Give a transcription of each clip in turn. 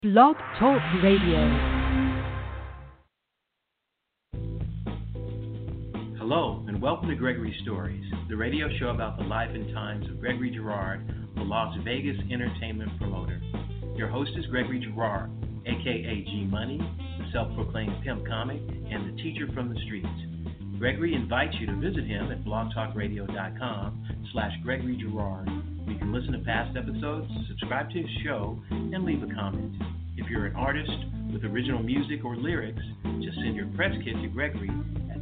Blog Talk Radio. Hello, and welcome to Gregory Stories, the radio show about the life and times of Gregory Girard, the Las Vegas entertainment promoter. Your host is Gregory Girard, a.k.a. G-Money, the self-proclaimed pimp comic, and the teacher from the streets. Gregory invites you to visit him at blogtalkradio.com/Gregory Girard. You can listen to past episodes, subscribe to his show, and leave a comment. If you're an artist with original music or lyrics, just send your press kit to Gregory at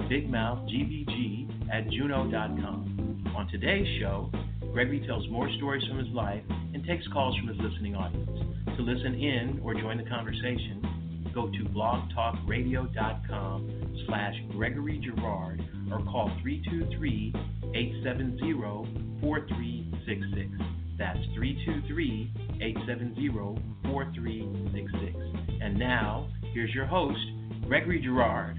bigmouthgbg@juno.com. On today's show, Gregory tells more stories from his life and takes calls from his listening audience. To listen in or join the conversation, go to blogtalkradio.com/Gregory Girard or call 323-870-4366. That's 323-870-4366. And now, here's your host, Gregory Girard.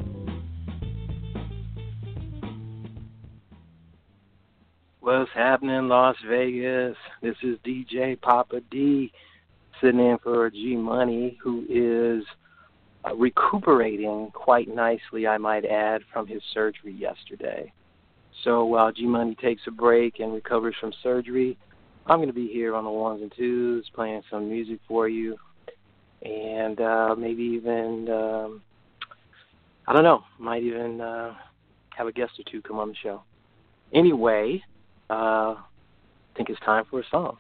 What's happening, Las Vegas? This is DJ Papa D, sitting in for G-Money, who is recuperating quite nicely, I might add, from his surgery yesterday. So while G-Money takes a break and recovers from surgery, I'm going to be here on the ones and twos playing some music for you, and maybe even, I don't know, might even have a guest or two come on the show. Anyway, I think it's time for a song.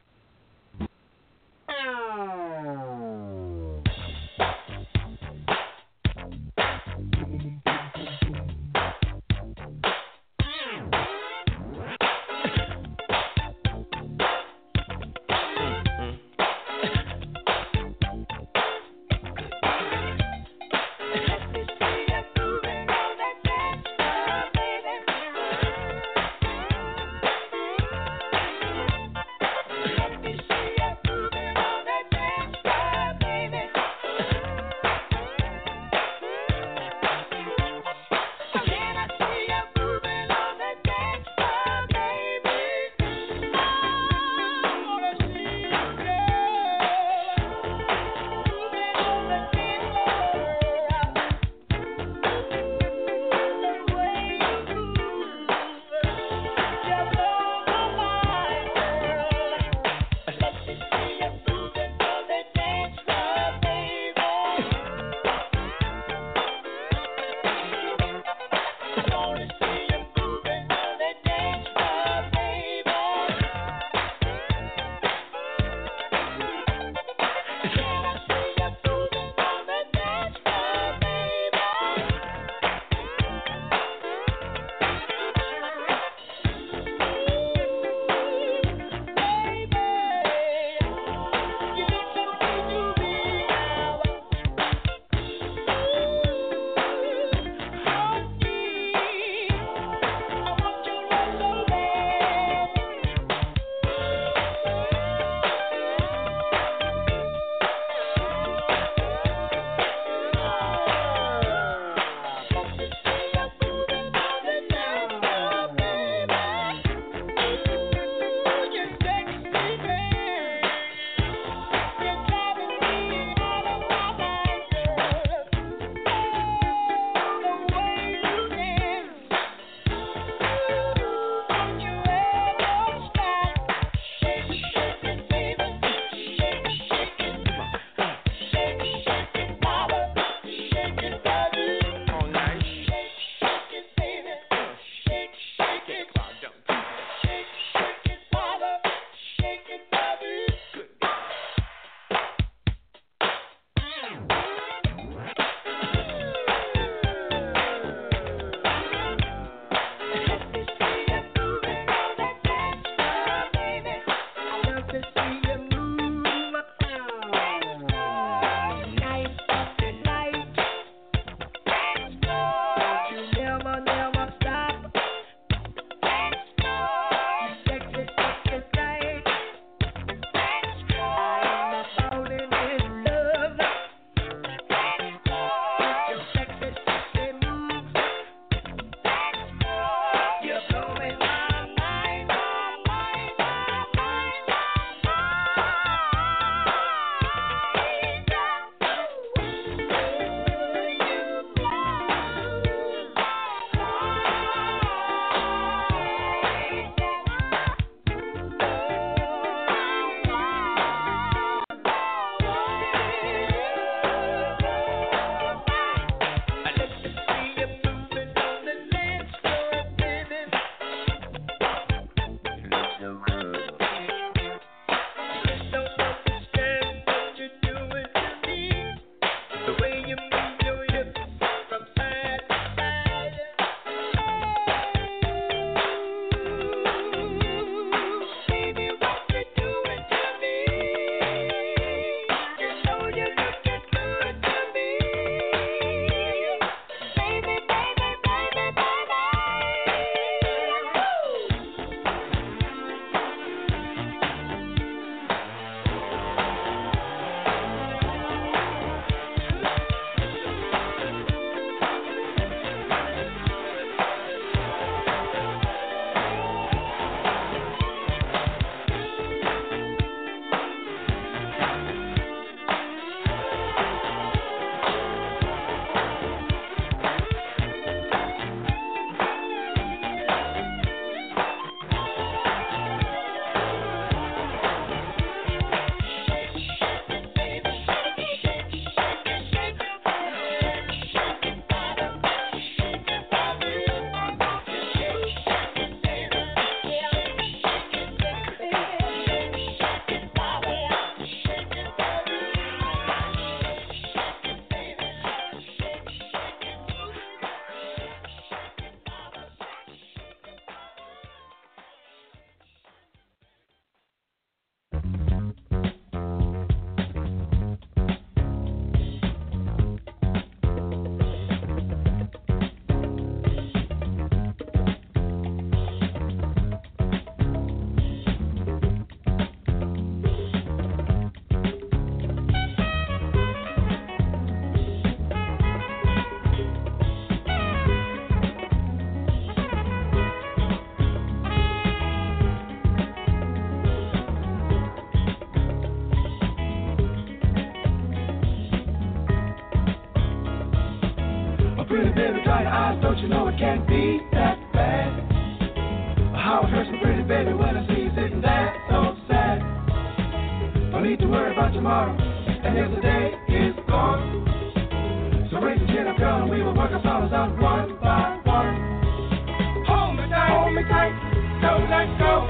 pretty baby, dry your eyes, don't you know it can't be that bad? How it hurts me, pretty baby, when I see you sitting there so sad. Don't need to worry about tomorrow, and if the day is gone. So raise your chin up, girl, and we will work our problems out one by one. Hold me tight, don't let go.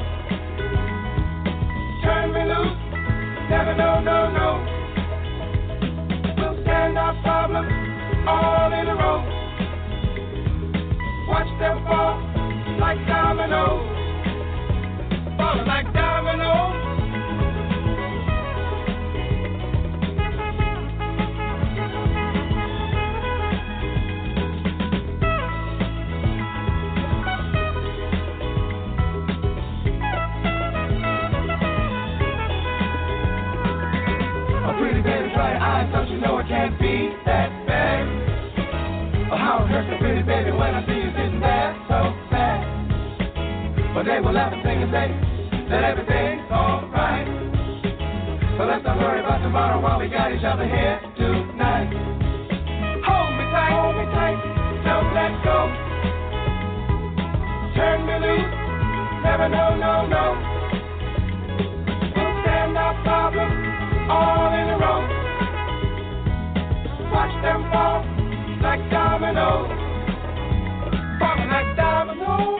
Turn me loose, never no, no, no. We'll stand our problems all in a row. Watch them fall like dominoes, falling like dominoes. Don't you know it can't be that bad? Oh, how it hurts me, pretty baby, when I see you sitting there so sad. But they will laugh and sing and say that everything's alright. So let's not worry about tomorrow while we got each other here tonight. Hold me tight, don't let go. Turn me loose, never no, no, no. We'll stand our problems all in a row. Watch them fall like dominoes, falling like dominoes.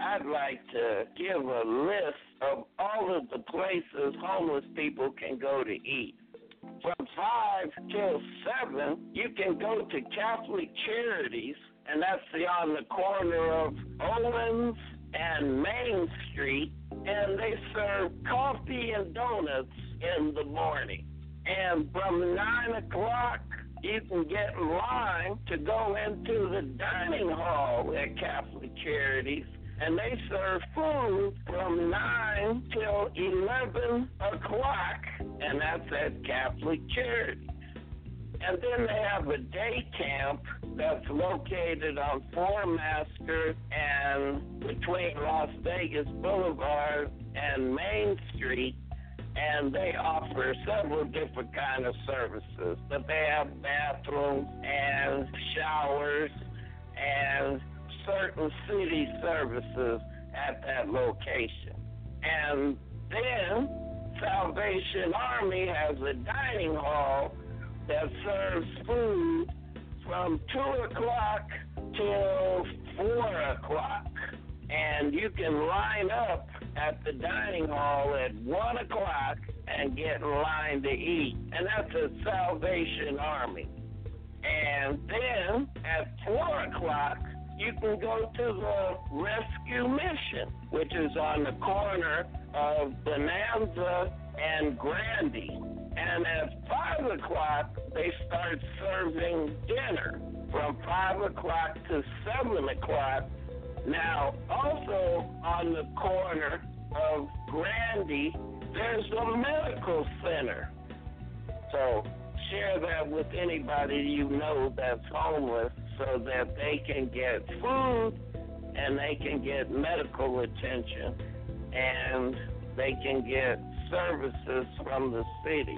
I'd like to give a list of all of the places homeless people can go to eat. From 5 till 7, you can go to Catholic Charities, and that's on the corner of Owens and Main Street, and they serve coffee and donuts in the morning. And from 9 o'clock, you can get in line to go into the dining hall at Catholic Charities, and they serve food from 9 till 11 o'clock, and that's at Catholic Charities. And then they have a day camp that's located on Four Master and between Las Vegas Boulevard and Main Street, and they offer several different kind of services. But they have bathrooms and showers and certain city services at that location. And then Salvation Army has a dining hall that serves food from 2 o'clock till 4 o'clock. And you can line up at the dining hall at 1 o'clock and get in line to eat. And that's at Salvation Army. And then at 4 o'clock, you can go to the Rescue Mission, which is on the corner of Bonanza and Grandy. And at 5 o'clock, they start serving dinner from 5 o'clock to 7 o'clock. Now, also on the corner of Grandy, there's a medical center. So share that with anybody you know that's homeless so that they can get food and they can get medical attention and they can get services from the city.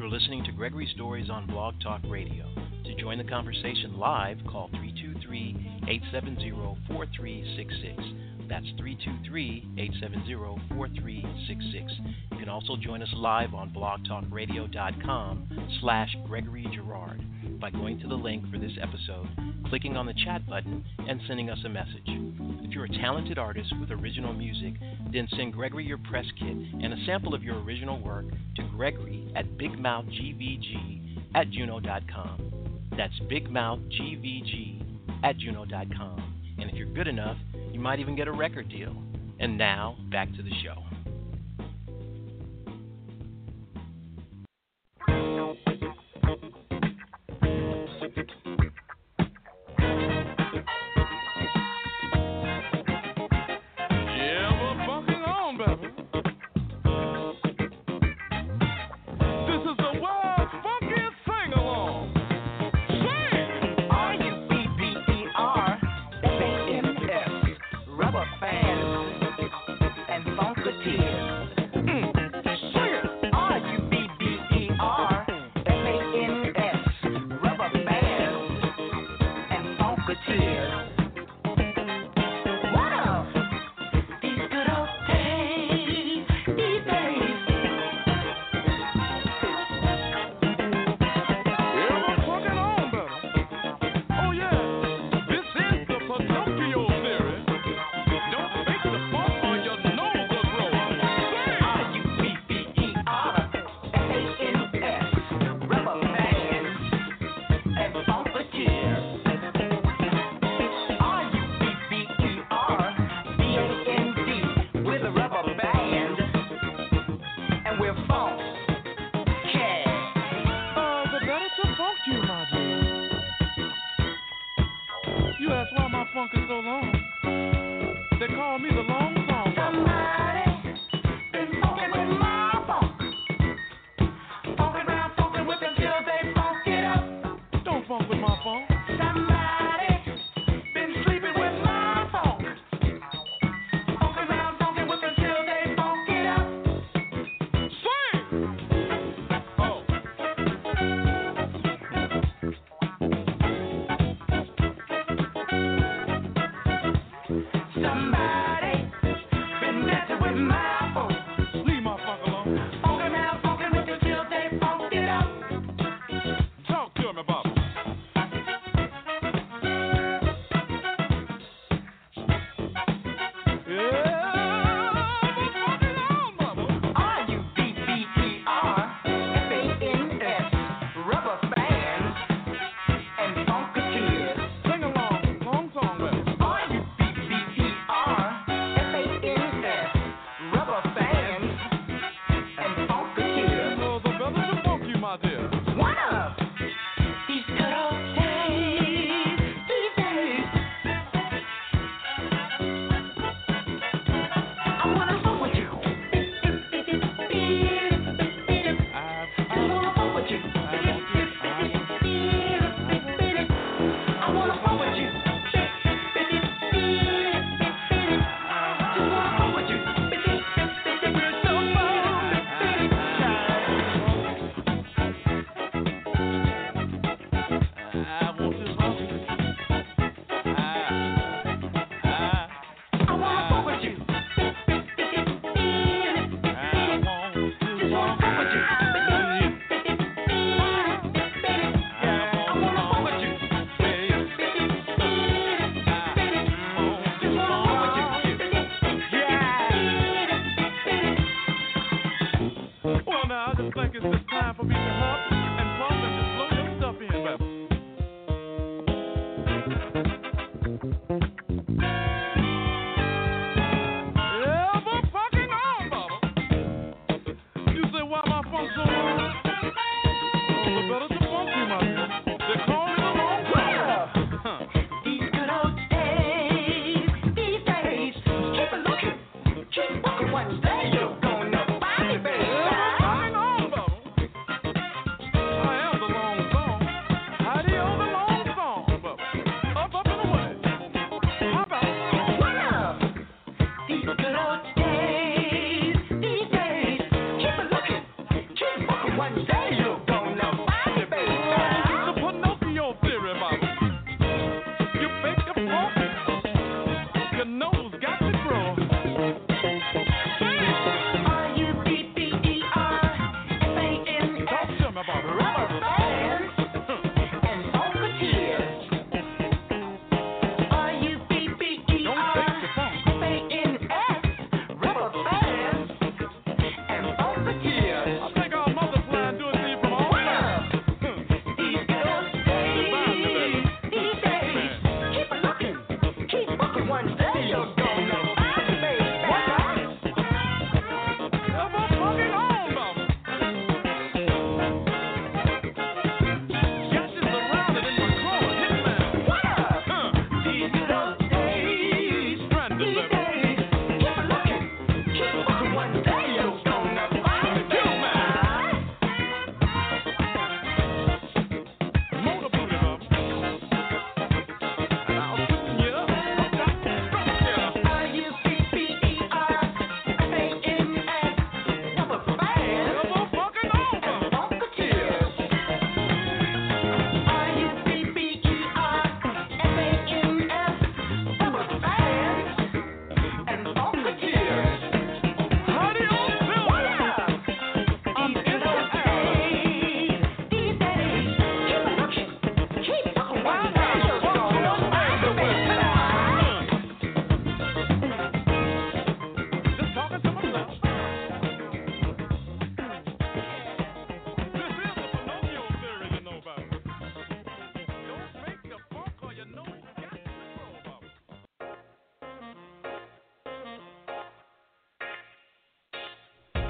listening to Gregory Stories on Blog Talk Radio. To join the conversation live, call 323-870-4366. That's 323-870-4366. You can also join us live on blogtalkradio.com/Gregory Girard by going to the link for this episode, clicking on the chat button, and sending us a message. If you're a talented artist with original music, then send Gregory your press kit and a sample of your original work to Gregory at bigmouthgvg@juno.com. That's bigmouthgvg@juno.com. And if you're good enough, you might even get a record deal. And now, back to the show.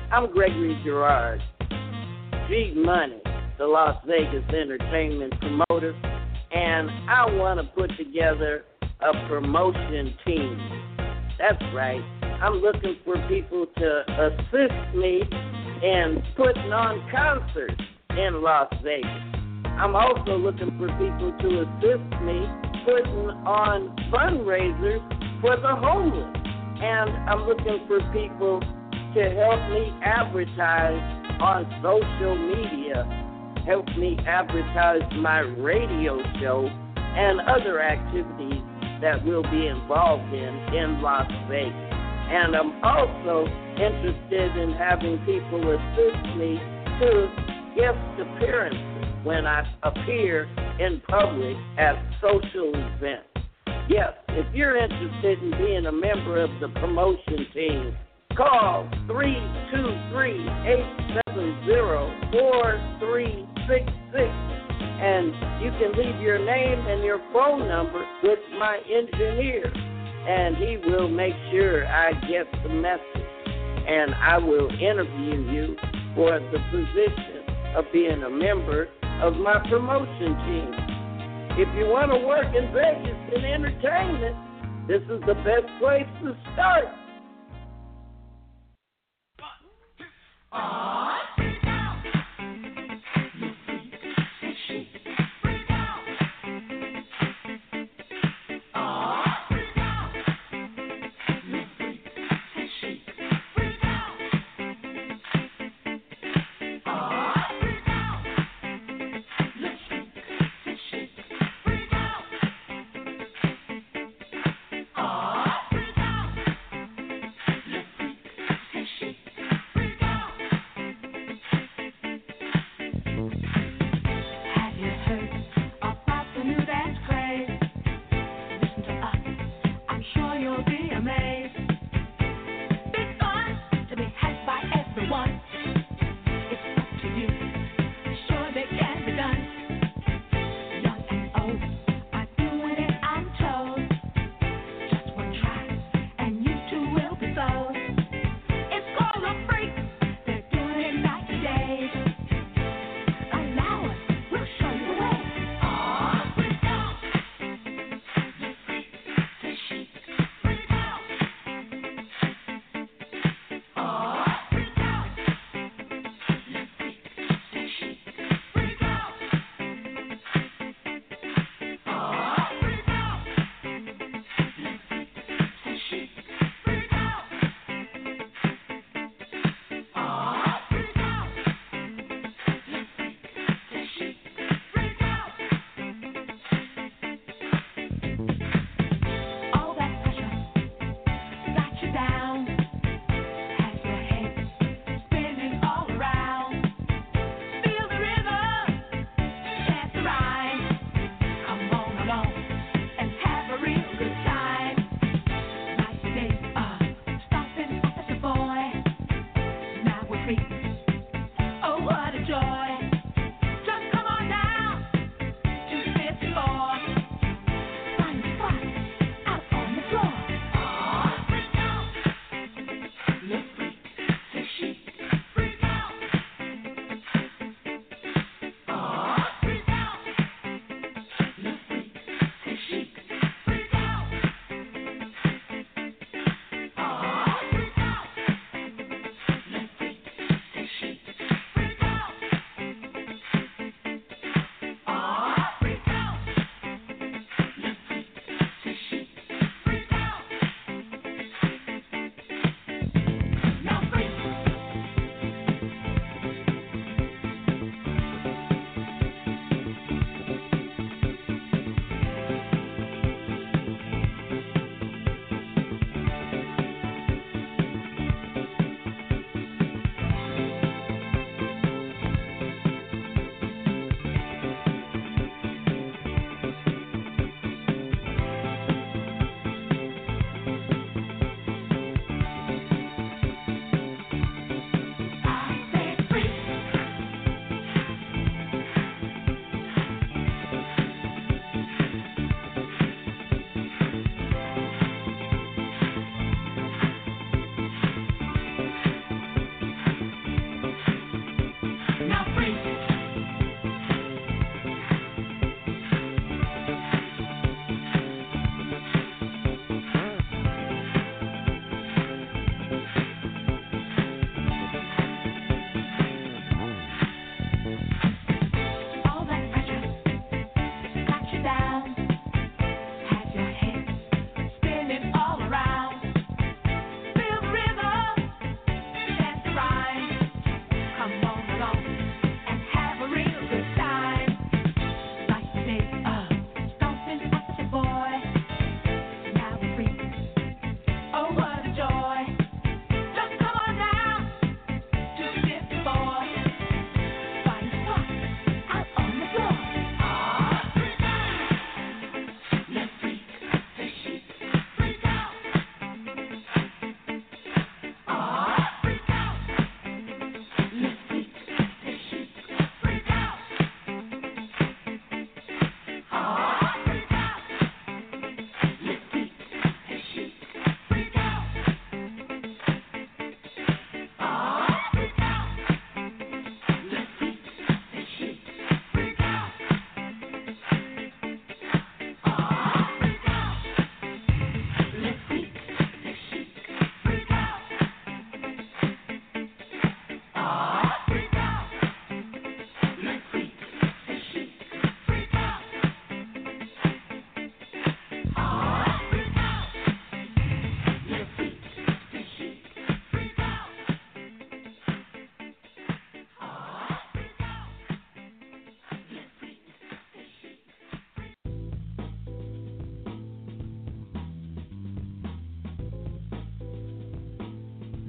I'm Gregory Girard, G Money, the Las Vegas entertainment promoter, and I want to put together a promotion team. That's right. I'm looking for people to assist me in putting on concerts in Las Vegas. I'm also looking for people to assist me putting on fundraisers for the homeless. And I'm looking for people to help me advertise on social media, help me advertise my radio show and other activities that we'll be involved in Las Vegas. And I'm also interested in having people assist me to guest appearances when I appear in public at social events. Yes, if you're interested in being a member of the promotion team, call 323-870-4366, and you can leave your name and your phone number with my engineer, and he will make sure I get the message, and I will interview you for the position of being a member of my promotion team. If you want to work in Vegas in entertainment, this is the best place to start.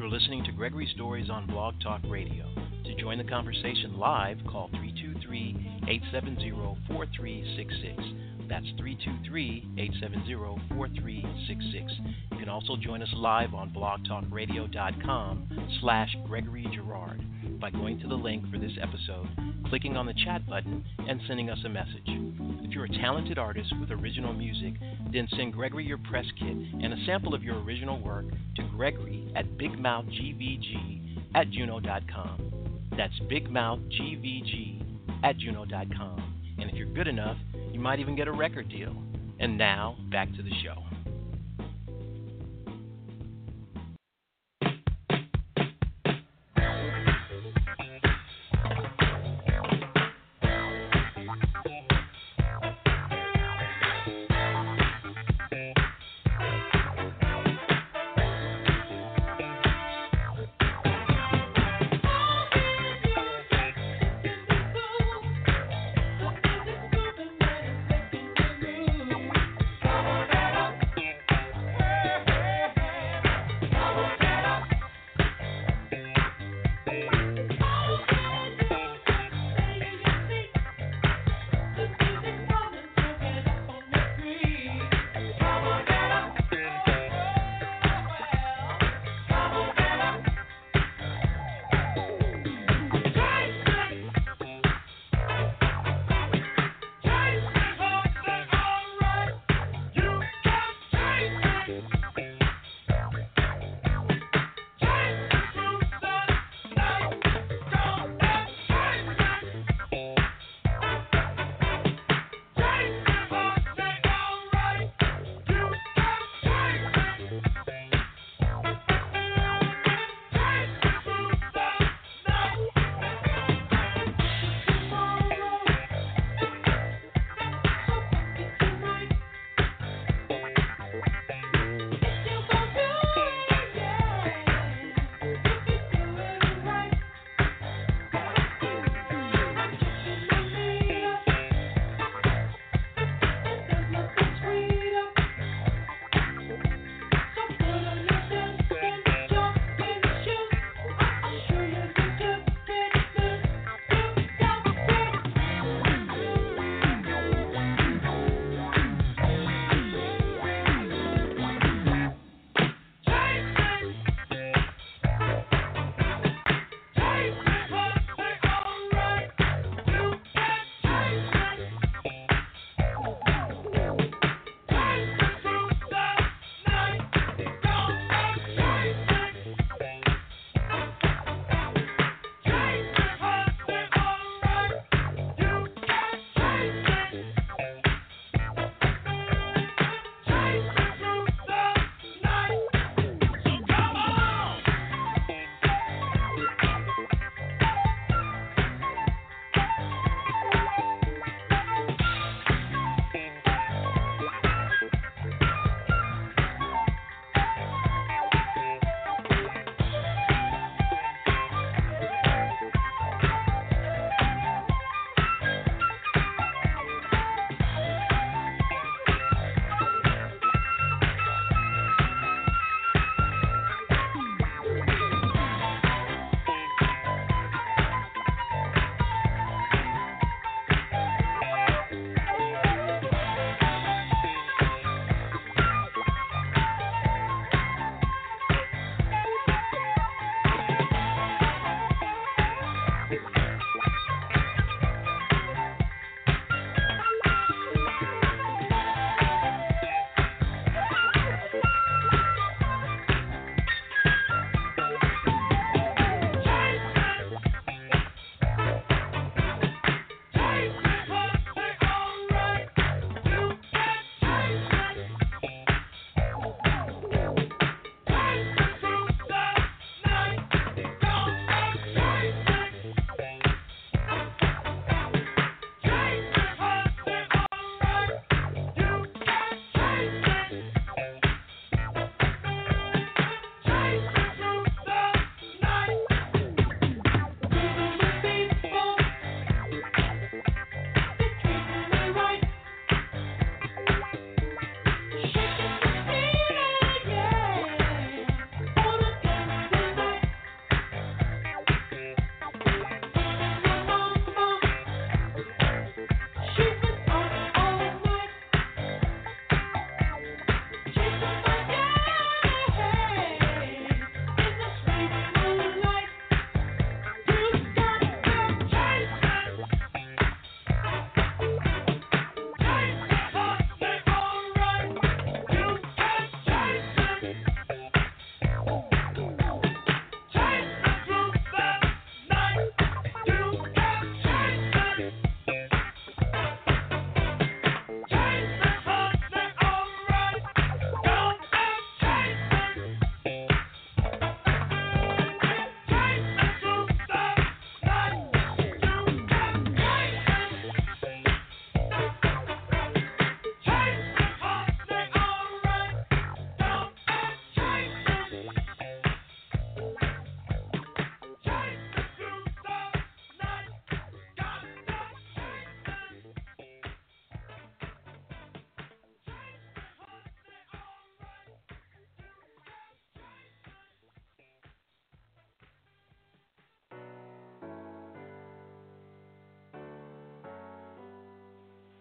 listening to Gregory Stories on Blog Talk Radio. To join the conversation live, call 323-870-4366. That's 323-870-4366. You can also join us live on blogtalkradio.com/Gregory Girard by going to the link for this episode, clicking on the chat button, and sending us a message. If you're a talented artist with original music, then send Gregory your press kit and a sample of your original work to Gregory at bigmouthgvg@juno.com. That's bigmouthgvg@juno.com. And if you're good enough, you might even get a record deal. And now, back to the show.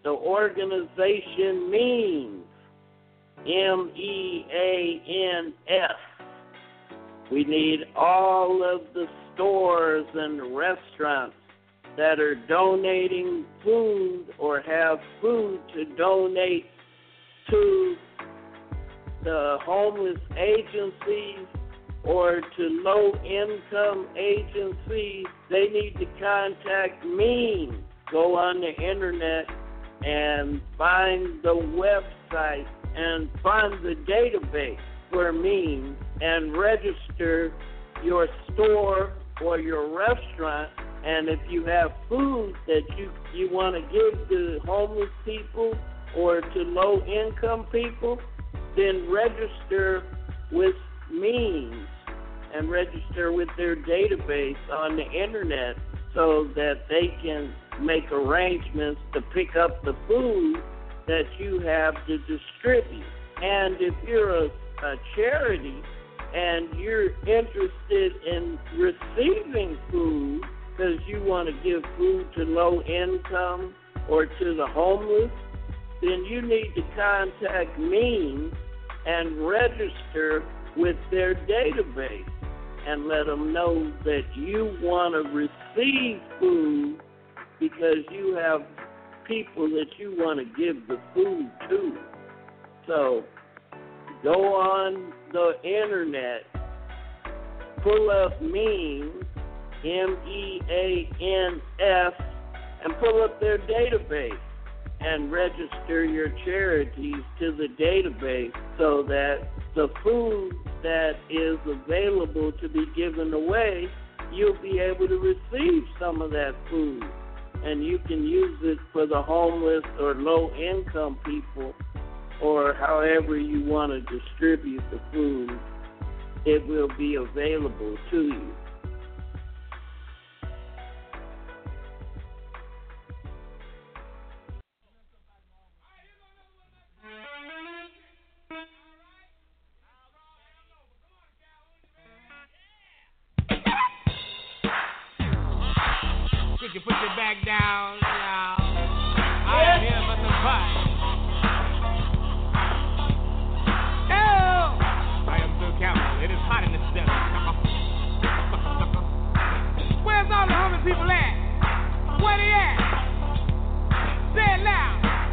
the organization MEANS, MEANS. We need all of the stores and restaurants that are donating food or have food to donate to the homeless agencies or to low-income agencies. They need to contact MEANS. Go on the internet and find the website and find the database for MEANS and register your store or your restaurant. And if you have food that you want to give to homeless people or to low-income people, then register with MEANS and register with their database on the internet so that they can make arrangements to pick up the food that you have to distribute. And if you're a charity and you're interested in receiving food because you want to give food to low income or to the homeless, then you need to contact MEANS and register with their database and let them know that you want to receive food because you have people that you want to give the food to. So go on the internet, pull up MEANS, MEANS, and pull up their database and register your charities to the database so that the food that is available to be given away, you'll be able to receive some of that food. And you can use it for the homeless or low-income people, or however you want to distribute the food, it will be available to you. Could you put your back down now? I am here for some fun. I am Sir Campbell. It is hot in this desert. Where's all the homeless people at? Where they at? Say it loud.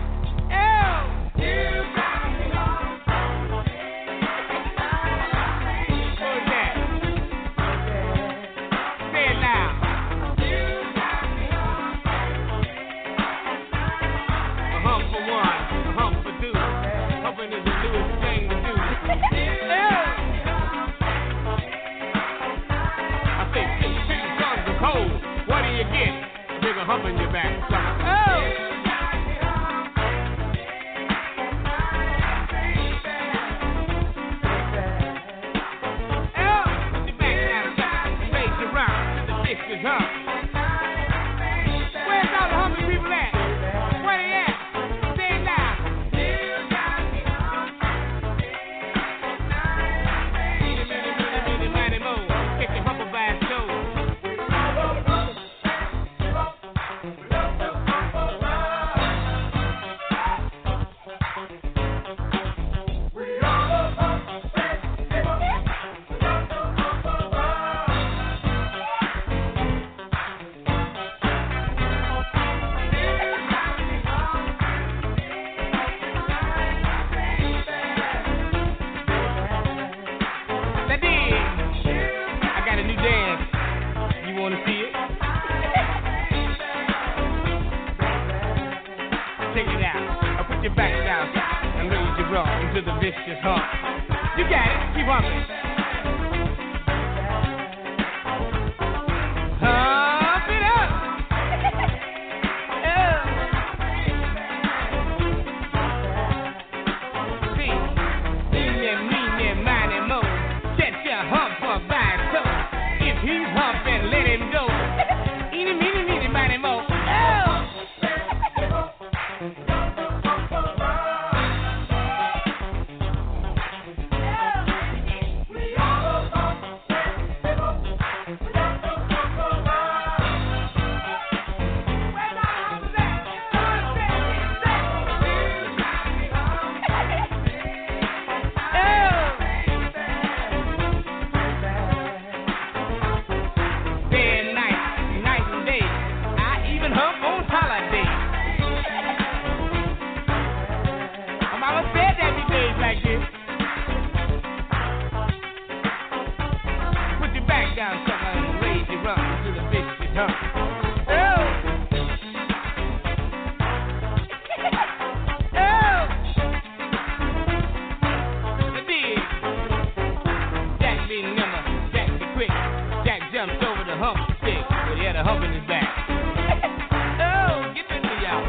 You got me on. Who's that? Say it loud. Hump in your back. Where's all the hungry people at? Where they at? Say it loud. Many more. Kick your humble bass show. To the vicious hump. You got it. Keep humping. Hump it up. See, mean, mighty mo. Set your hump for by toe. If he's humping, let him go. Eeny, mighty mo. over the hump stick, but he had a hump in his back. Oh, get with me out.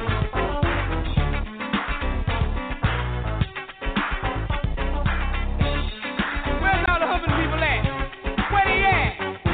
Where's all the humping people at? Where they at?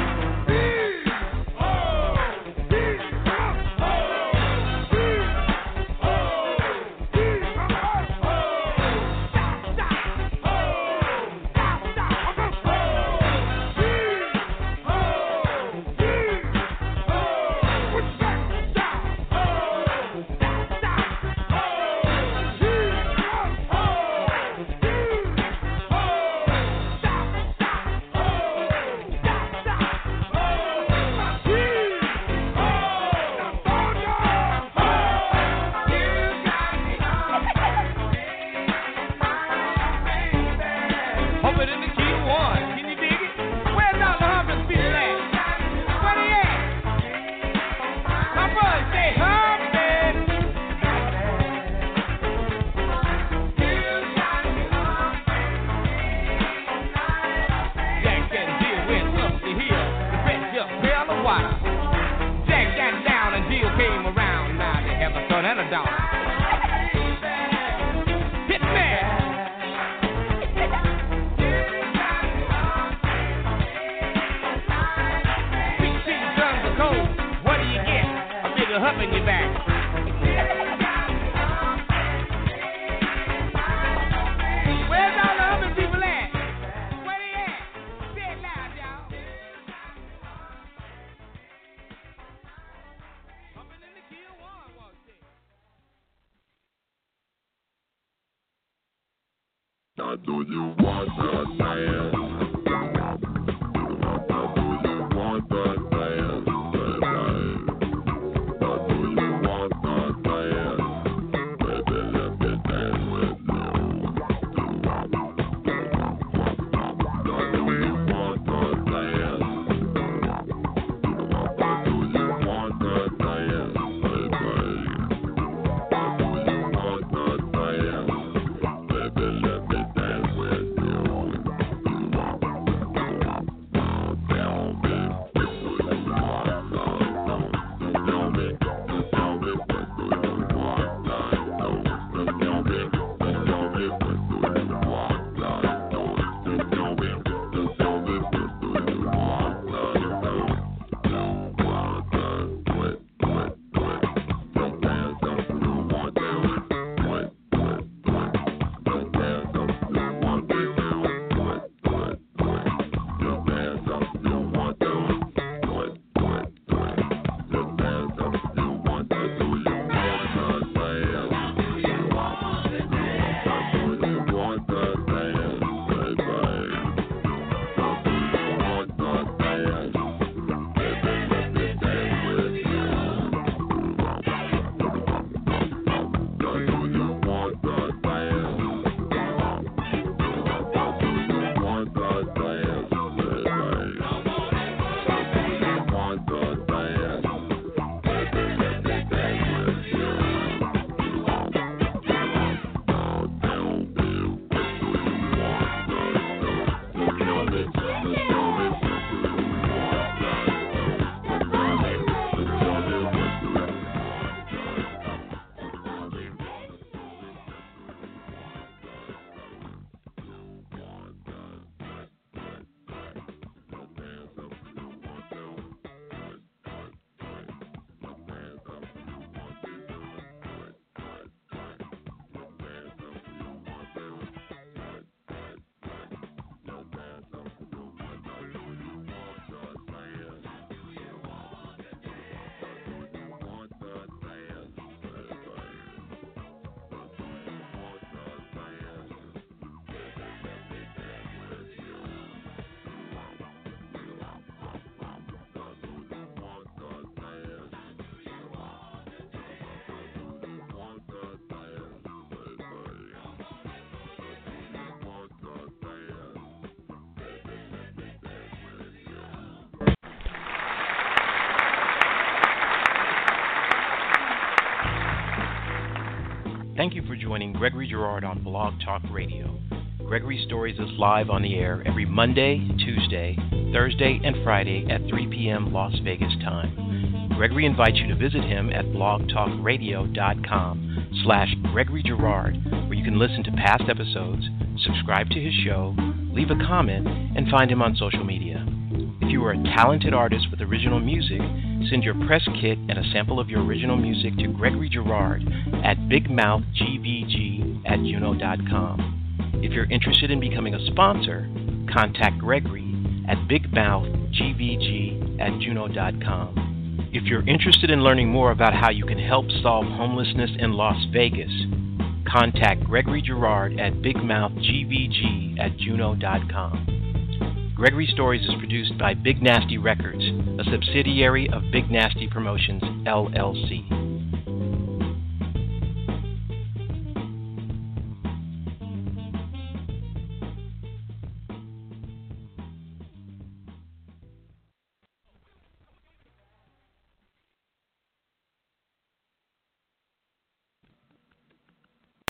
Thank you for joining Gregory Girard on Blog Talk Radio. Gregory Stories is live on the air every Monday, Tuesday, Thursday and Friday at 3 p.m. Las Vegas time. Gregory invites you to visit him at blogtalkradio.com/Gregory Girard, where you can listen to past episodes, subscribe to his show, leave a comment, and find him on social media. If you are a talented artist with original music, send your press kit and a sample of your original music to Gregory Girard at bigmouthgvg@juno.com. If you're interested in becoming a sponsor, contact Gregory at bigmouthgvg@juno.com. If you're interested in learning more about how you can help solve homelessness in Las Vegas, contact Gregory Girard at bigmouthgvg@juno.com. Gregory Stories is produced by Big Nasty Records, a subsidiary of Big Nasty Promotions, LLC.